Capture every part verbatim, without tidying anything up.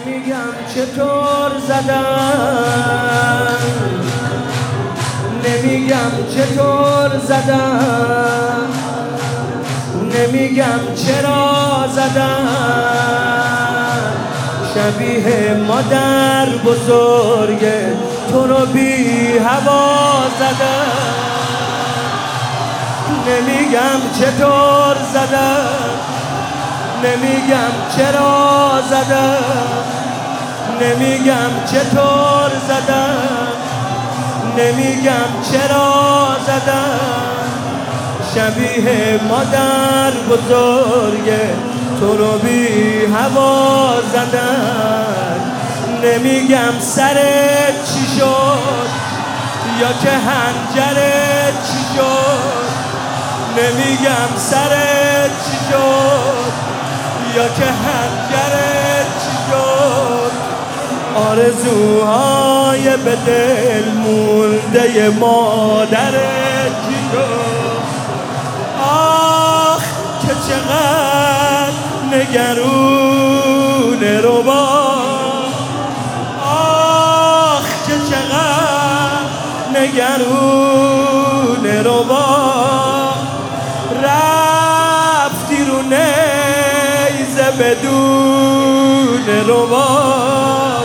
نمیگم چطور زدن، نمیگم چطور زدن، نمیگم چرا زدن. شبیه مادر بزرگ تو رو بی هوا زدن. نمیگم چطور زدن، نمیگم چرا زدن، نمیگم چطور زدن، نمیگم چرا زدن. شبیه مادر بزرگ تو رو بی هوا زدن. نمیگم سرت چی شد یا که حنجرت چی شد، نمیگم سرت چی شد یا که حنجرت چی شد. آرزوهای به دل مونده مادرت چی شد. آخ که چقدر نگرون ربا، آخ که چقدر نگرون ربا. رفتی رو نیزه بدون رباب.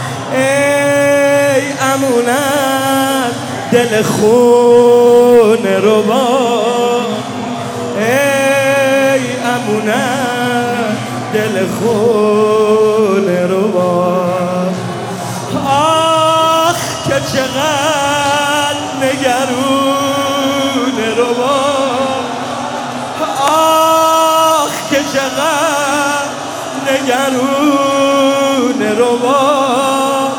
ای امونت دل خون رباب، ای امونت دل خون رباب. آخ که چقدر نگرون رباب، آخ که چقدر نگرون رباب.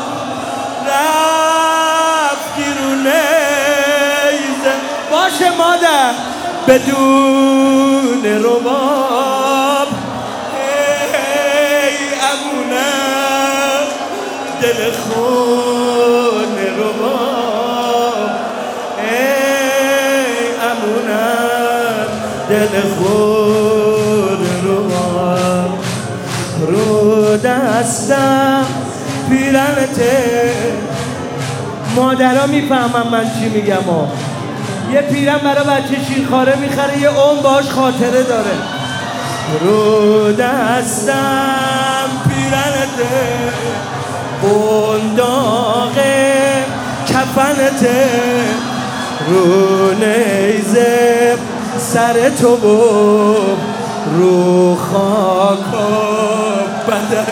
رفتی رو نیزه باشه مادر بدون رباب. ای امونت دل خون رباب، ای امونت دل خون رباب. رو دستم پیرنته. مادرها میفهمم من چی میگم ها. یه پیرن برای بچه شیرخواره میخره یه عمر باش خاطره داره. رو دستم پیرنته، بنداغ کفنته، رو نیزه سر تو و رو خاک و بدن.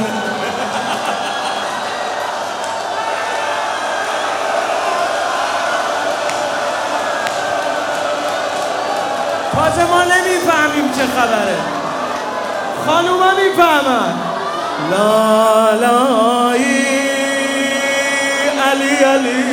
تازه ما نمیفهمیم چه خبره، خانوما میفهمن. لالایی علی علی.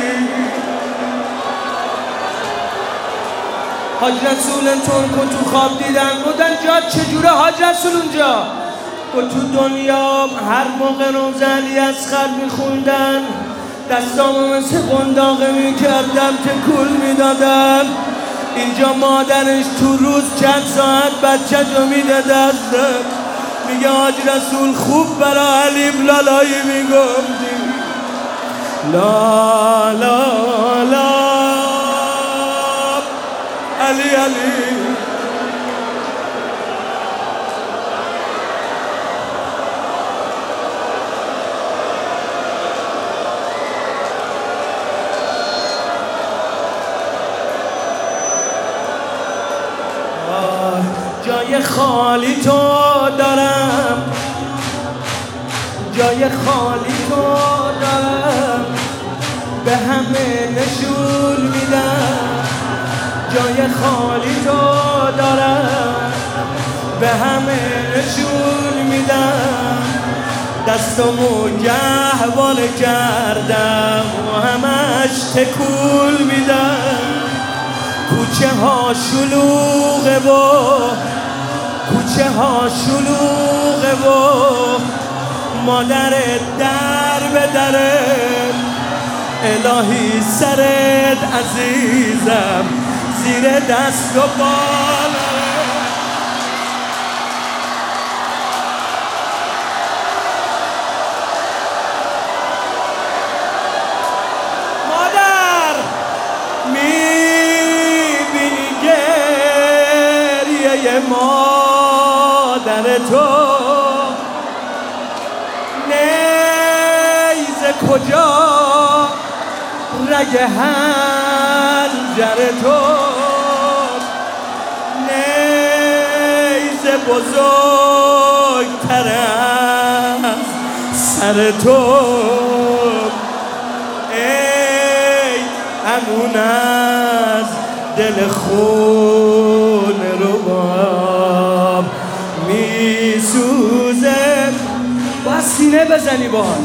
حاج رسول ترکو تو خواب دیدن بودن جا چجوره حاج رسول اونجا. و تو دنیا هر موقع روز علی اصغر میخوندن دستامو مثل قنداقه میکردم تکون میدادم. اینجا مادرش تو روز چند ساعت بچه جو میده دستم. میگه حاج رسول خوب برا علیم لالایی میگفتی. لا لا لا علی علی. جای خالی تو دارم، جای خالی تو دارم، به همه نشون میدم. جای خالی تو دارم، به همه نشون میدم. دستمو گهواره کردم و همش تکون میدم. کوچه ها شلوغه و کوچه ها شلوغه و مادر در به دره. الهی سرت عزیزم زیر دست و بالا. مادر تو نیزه کجا رگ حنجر تو نیزه بزرگتر از سر تو ای امون از دل خون رباب میسوزه با سینه بزنی باهاش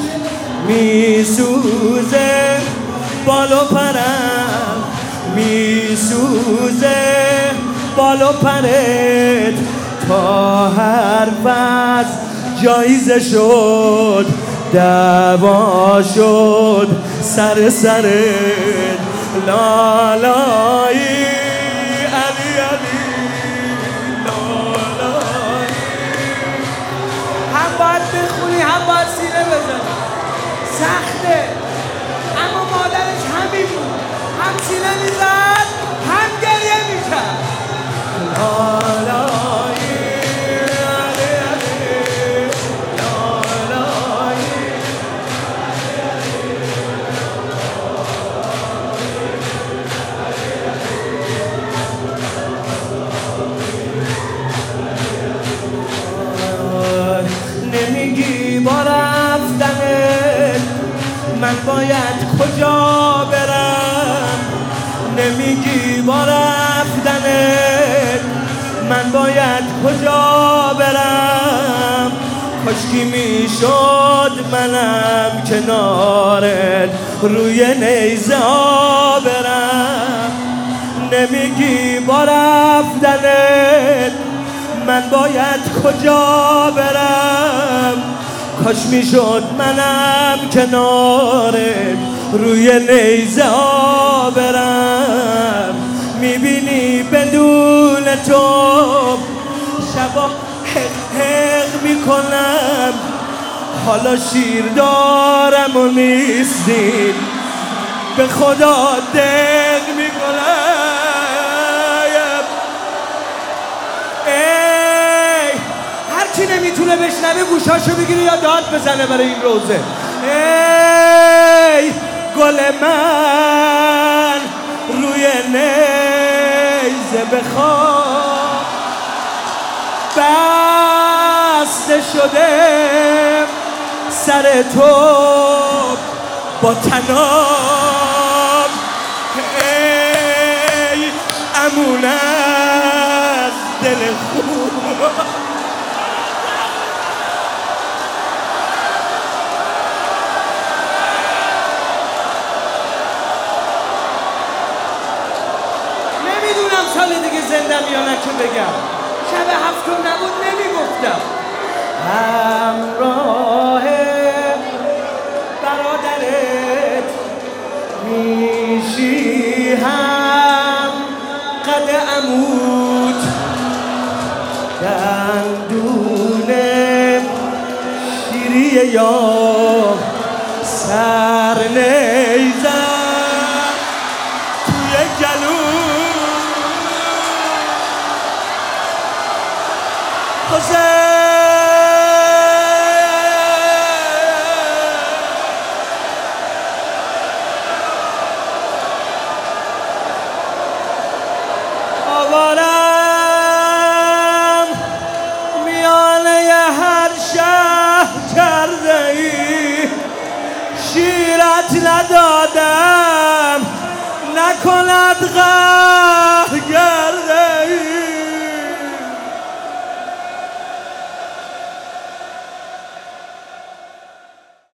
میسوزه بال و پرم میسوزه بال و پرت تا حرف از جایزه شد دعوا شد سر سرت لالایی علی علی لالایی هم باید بخونی هم باید سینه بزنی سخته اما مادرش همین بود هم سینه میزد هم گریه میکرد لالایی علی علی لالایی نمیگی با رفتنت من باید کجا برم نمیگی با رفتنت من باید کجا برم کاشکی میشد منم کنارت روی نیزه ها برم نمیگی با رفتنت من باید کجا برم کاش میشد منم کنارت روی نیزه ها برم میبینی بدون تو شبا حق حق میکنم حالا شیر دارم و نیستیم به خدا دق میکنم هرچی نمیتونه بشنوه گوشاشو بگیره یا داد بزنه برای این روزه ای گل من روی نیزه بخواب بسته شده سر تو با تناب ای امون از دل خوب نمیدونم سال دیگه زندم یا نه که بگم شب هفتم نبود نمیگفتم همراه برادرت میشی هم قد عمود دندون شیری یا سر نیزم توی گلو آوارم میانه هر شهر کرده ای شیرت ندادم نکند غر